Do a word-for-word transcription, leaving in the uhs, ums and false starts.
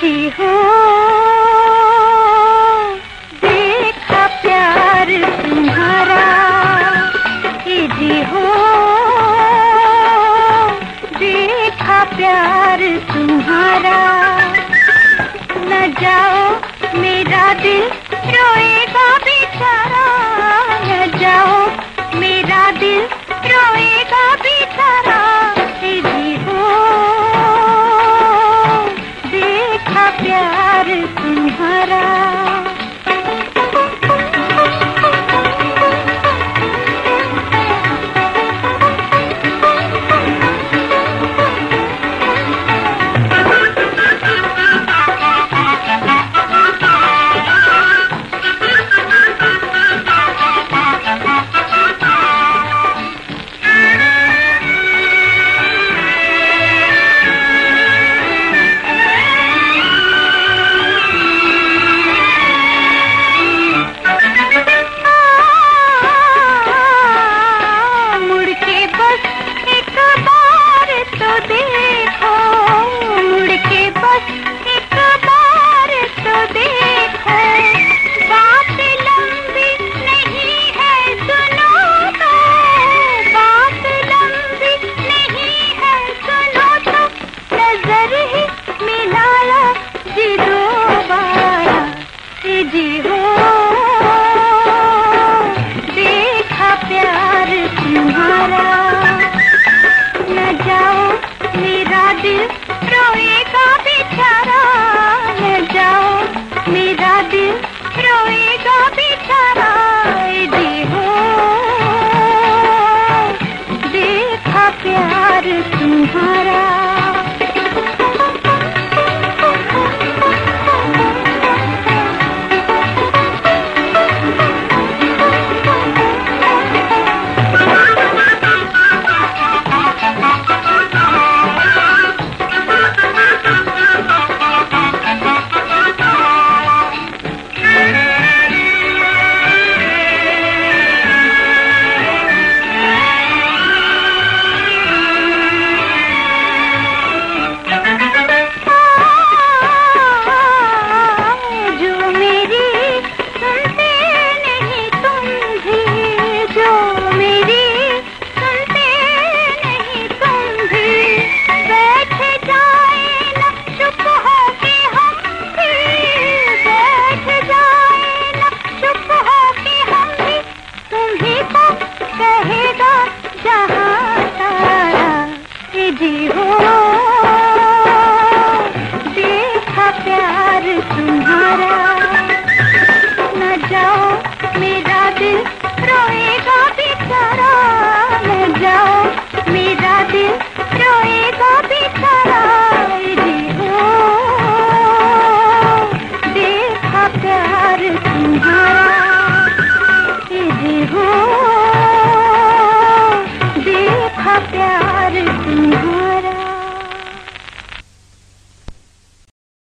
जी हो देखा प्यार तुम्हारा, ये जी हो देखा प्यार तुम्हारा। न जाओ मेरा दिल रोएगा बेचारा, न जाओ मेरा दिल रोएगा बेचारा। ये जी हो देखा प्यार तुम्हारा। जी हो देखा प्यार तुम्हारा। न जाओ मेरा दिल रोएगा बेचारा, न जाओ मेरा दिल रोएगा बेचारा। जी हो देखा प्यार तुम्हारा। कहेगा जहाँ सारा, जी हो